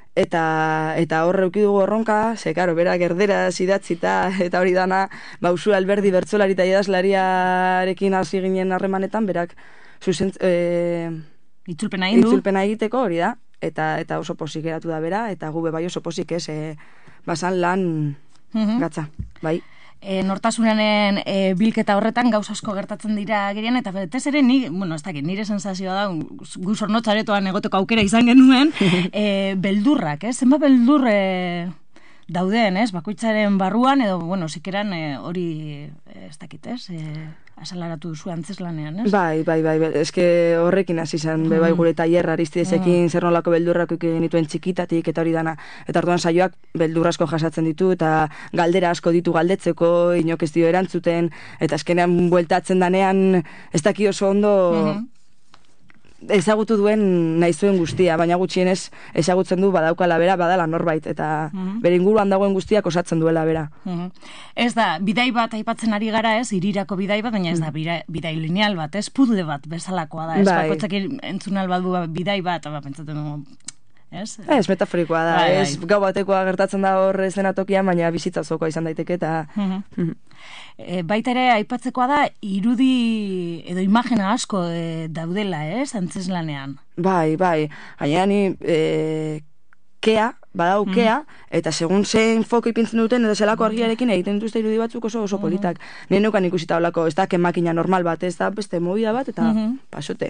S10: eta eta hor eduki dugu erronka, ze, karo, berak erderaz idatzita, eta hori dana, ba, Uxue Alberdi bertsolari eta idazlariarekin hasi ginen harremanetan, berak zuzen, e,
S1: itzulpena egin du.
S10: Itzulpena egiteko hori da, eta eta oso posik geratu da bera, eta gu bai oso posik ez, e, basan lan
S1: Mhm.
S10: gatza, bai.
S1: E, nortasunaren e, bilketa horretan gauz asko gertatzen dira gerian, eta betez ere, ni, bueno, ez dakit, nire sensazioa da, gu zornotzaretoan egoteko aukera izan genuen, e, beldurrak, ez? Zenba beldur e, dauden, ez? Bakoitzaren barruan, edo, bueno, zikeran e, hori, e, ez dakit, ez? E, asalaratu duzu antzeslanean, ez?
S10: Bai, bai, bai, bai. Eske horrekin hasi zen, be bai gure tailerra Aristidesekin, zer nolako beldurrak genituen txikitatik, eta hori dana. Eta orduan saioak beldur asko jasatzen ditu, eta galdera asko ditu galdetzeko, inok ez dio erantzuten, eta azkenean bueltatzen danean, ez daki oso ondo ezagutu duen nahi zuen guztia, baina gutxienez ezagutzen du badaukala bera, badala norbait, eta bere inguruan dagoen guztiak osatzen duela bera.
S1: Mhm. Ez da, bidai bat aipatzen ari gara, ez, hirirako bidai bat, baina ez da bidai, bidai lineal bat, ez, puzzle bat bezalakoa da, ez,
S10: Bai.
S1: bakoitzak entzun albadu bidai bat, ba, pentsatzen dugu, ez?
S10: Ez, metaforikoa da,
S1: Bai,
S10: ez,
S1: bai.
S10: gau batekoa gertatzen da hor eszenatokian, baina bizitza zokoa izan daiteke, eta...
S1: Mhm. E, baita ere aipatzekoa da irudi edo imagina asko e, daudela, ez, antzeslanean.
S10: Bai, bai, gainera ni e, kea, badau kea, eta segun zein foko ipintzen duten edo zelako argiarekin egiten dituzte irudi batzuk oso oso politak. Nire neukan ikusita olako, ez da kemakina normal bat, ez da beste movida bat, eta
S1: Mhm.
S10: pasote.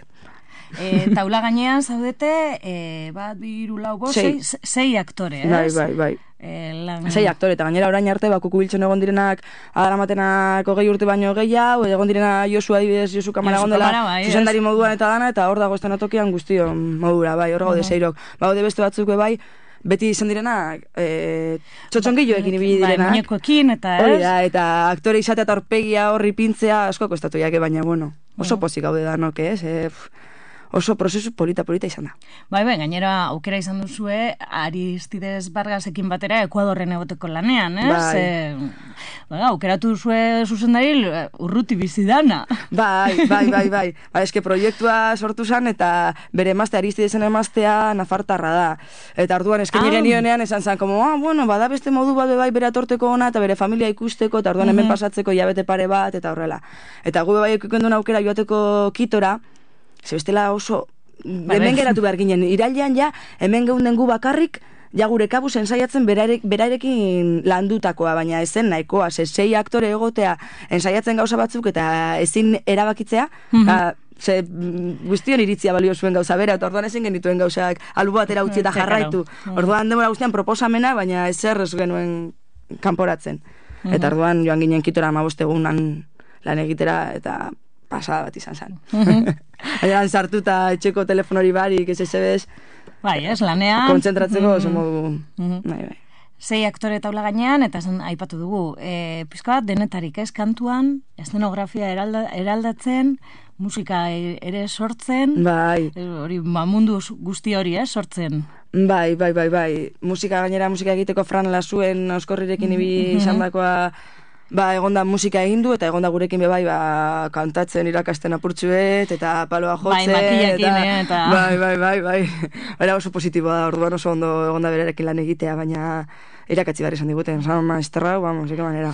S1: E, taula gainean zaudete, e, bat, bi, hiru, lau, bost,
S10: Sei.
S1: sei, sei aktore, ez?
S10: Bai, bai, bai.
S1: E, lan...
S10: Sei aktore, eta gainera orain arte, ba, kuku biltzen egon direnak adaramatenak hogei urte baino gehiago, egon direna Josu adibidez, Josu Kamara
S1: Josu
S10: egon dela,
S1: Kamara, bai,
S10: zuzendari
S1: ez.
S10: moduan eta dana, eta hor dago estenatokian guztion modura, bai, hor gaude
S1: Mhm.
S10: seirok. Ba, gaude beste batzuk be bai, beti izan direnak, e, txotxongiloekin ibili
S1: Bai,
S10: direnak.
S1: muñekoekin eta,
S10: Hori
S1: ez?
S10: da, eta aktore izatea eta aurpegia horri pintzea asko kostatu jake, baina, bueno, oso pozik gaude da, noke, ez? E, pff, oso prozesu polita-polita izan da.
S1: Bai, bai, gainera aukera izan duzue Aristides Vargasekin batera Ekuadorren egoteko lanean, ez?
S10: Bai.
S1: E, ba, aukeratu duzue zuzendari urruti bizidana.
S10: Bai, bai, bai, bai. Ba, eske proiektua sortu zen eta bere emaztea, Aristidesen emaztea nafartarra da. Eta orduan eskaini
S1: Ah.
S10: genionean esan zen, como, ah, bueno, bada beste modu bat be bai bere atorteko ona eta bere familia ikusteko, eta orduan hemen
S1: Mhm.
S10: pasatzeko hilabete pare bat, eta horrela. Eta gu be bai ikuken duen aukera joateko Kitora, ze bestela oso
S1: Bai,
S10: hemen
S1: bai.
S10: geratu behar ginen, irailean ja, hemen geunden gu bakarrik, ja gure kabuz ensaiatzen berare, berarekin landutakoa, baina ezen nahikoa, ze sei aktore egotea ensaiatzen gauza batzuk eta ezin erabakitzea,
S1: Mhm.
S10: ba, ze mm, guztion iritzia balio zuen gauza bera, eta orduan ezin genituen gauzak albo batera utzi eta
S1: Eta
S10: jarraitu.
S1: claro.
S10: Orduan demora guztian proposamena, baina ezer ez genuen kanporatzen.
S1: Mhm.
S10: Eta orduan joan ginen Kitora amabostegunan lan egitera, eta pasada bat izan zen.
S1: Mhm.
S10: Eran sartuta etxeko telefonori barik, ez ez
S1: Bai, ez, lanean.
S10: kontzentratzeko oso
S1: Mhm.
S10: modu.
S1: Mhm.
S10: Bai, bai.
S1: Sei aktore taula gainean, eta esan aipatu dugu, e, pizka bat denetarik, ez, kantuan, eszenografia eralda, eraldatzen, musika e- ere sortzen,
S10: Bai.
S1: e, hori, ba, mundu guzti hori, ez, sortzen.
S10: Bai, bai, bai, bai. Musika gainera musika egiteko Fran Lasuen Oskorrirekin ibili
S1: Mhm.
S10: izandakoa, ba, egonda musika egin du, eta egonda gurekin be bai, ba, kantatzen irakasten apurtxuet, eta paloa
S1: Bai,
S10: jotzen,
S1: makillakin,
S10: eta...
S1: eh, eta-
S10: Bai, bai, bai, bai. Era oso positiboa da, orduan oso ondo egonda berarekin lan egitea, baina irakatzi behar izan diguten, esan maesterra, vamos, eke manera.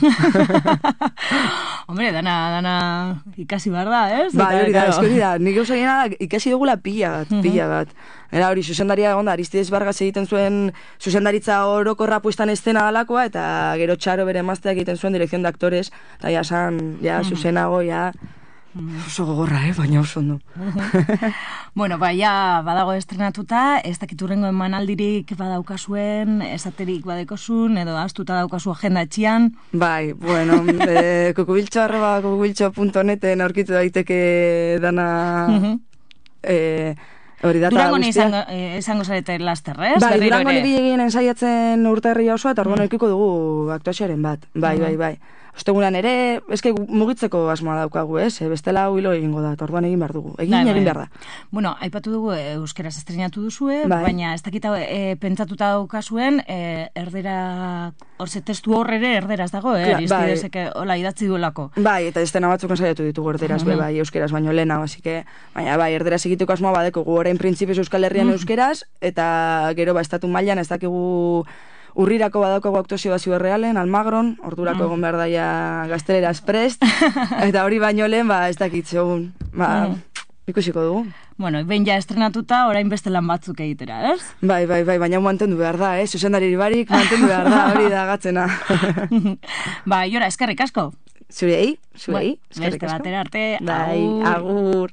S1: Hombre, dana, dana ikasi behar da, ez?
S10: Bai,
S1: Eta,
S10: hori da,
S1: claro.
S10: eski hori da, nik gauza gena da, ikasi dugula pila bat,
S1: Mhm.
S10: pila bat. Era hori, zuzendaria egon da, Aristides Vargas egiten zuen zuzendaritza orokorra puestan estena dalakoa, eta gero Txaro bere emazteak egiten zuen direkzion de aktores, eta ja san, ja,
S1: Mhm.
S10: zuzenago, ja, oso gogorra, eh, baina oso ondo.
S1: Bueno, ba, ja, badago estrenatuta, ez dakit hurrengo emanaldirik badaukazuen, esaterik badekozun, edo astuta daukazu agenda etxian.
S10: Bai, bueno, e, kukubiltxo arroba kukubiltxo punto neten aurkitu daiteke dana,
S1: Mhm.
S10: e, hori data
S1: Durango ni
S10: guztia.
S1: izango, eh, izango zarete laster, ez?
S10: Bai,
S1: Berriro
S10: Durango
S1: ere.
S10: ibili egin ensaiatzen urte herria osoa, eta orduan
S1: Mm.
S10: edukiko dugu aktuazioaren bat. Bai,
S1: Mhm.
S10: bai, bai. ostegunan ere, eske mugitzeko asmoa daukagu, ez? E, bestela hau hilo egingo da, eta orduan egin behar dugu. Egin
S1: Bai, bai.
S10: egin behar da.
S1: Bueno, aipatu dugu e, euskeraz estrenatu duzue,
S10: Bai.
S1: baina ez dakita e, pentsatuta daukazuen, e, erdera, orze testu horrere erderaz dago, eh?
S10: Klar,
S1: Aristidesek hola idatzi duelako.
S10: Bai, eta estena batzuk ensaiatu ditugu erderaz,
S1: Mhm.
S10: bai, euskeraz baino lehena, así que, baina bai, erderaz egiteko asmoa badeko gu orain printzipioz Euskal Herrian
S1: Mhm.
S10: euskeraz, eta gero ba estatu mailan ez dakigu urrirako badaukagu aktuazio bazio errealen, Almagron, ordurako
S1: Mm.
S10: egon behar daia gazteleraz prest, eta hori baino lehen, ba, ez dakitzegun, ba,
S1: Mm.
S10: ikusiko dugu.
S1: Bueno, behin ja estrenatuta, orain beste lan batzuk egitera, ez?
S10: Bai, bai, bai, baina mantendu behar da, eh? Zuzendari barik mantendu behar da, hori da gatzena.
S1: Ba, Iora, eskerrik asko.
S10: Zurei, zurei,
S1: Bueno,
S10: eskerrik
S1: beste
S10: asko.
S1: batera arte,
S10: Bai,
S1: agur.
S10: agur.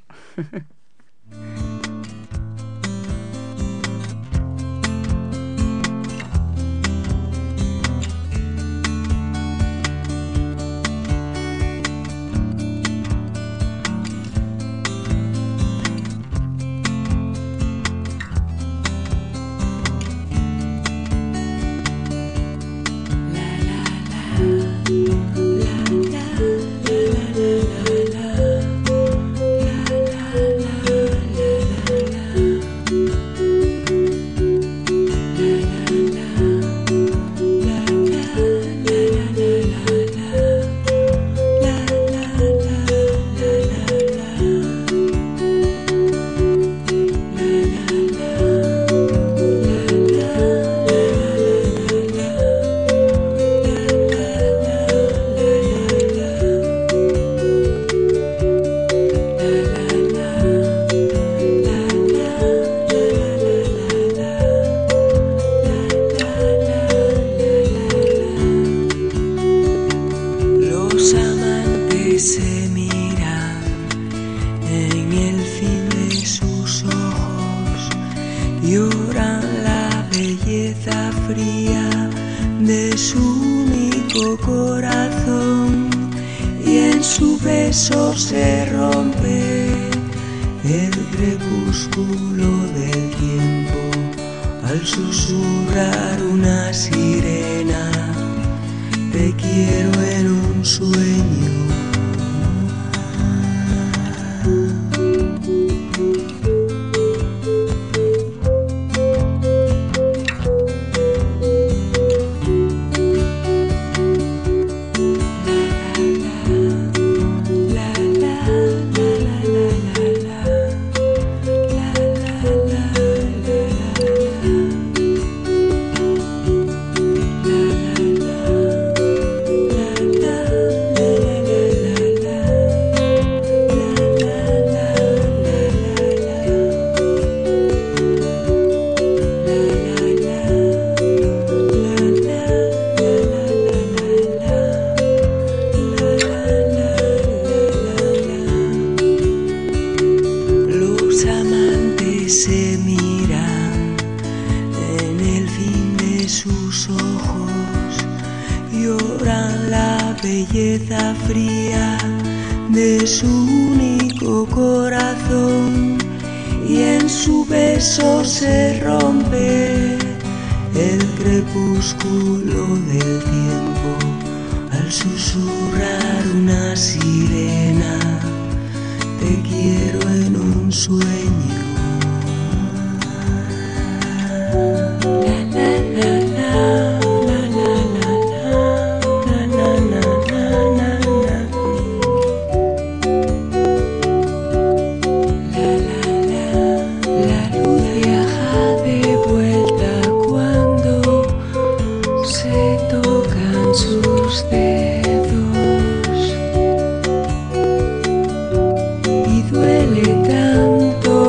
S11: Los amantes se miran en el fin de sus ojos, lloran la belleza fría de su único corazón, y en su beso se rompe el crepúsculo del tiempo al susurrar una sirena. Te quiero en un sueño. Los amantes se miran en el fin de sus ojos, lloran la belleza fría de su único corazón, y en su beso se rompe el crepúsculo del tiempo al susurrar una sirena. Te quiero en un sueño. La luz viaja de vuelta cuando se tocan sus dedos, y duele tanto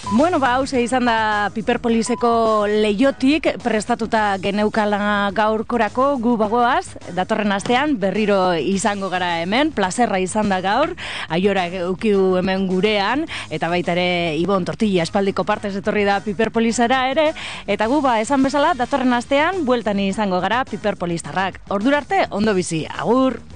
S1: Bueno, ba, hause izan da Piperpoliseko leiotik prestatuta geneukala gaurkorako gu bagoaz, datorren astean berriro izango gara hemen, plazerra izan da gaur, aiora eukiu hemen gurean, eta baita ere Ibon Tortilla espaldiko partez etorri da Piperpolisera ere, eta gu ba, esan bezala, datorren astean bueltan izango gara Piperpolistarrak. Ordura arte, ondo bizi, agur!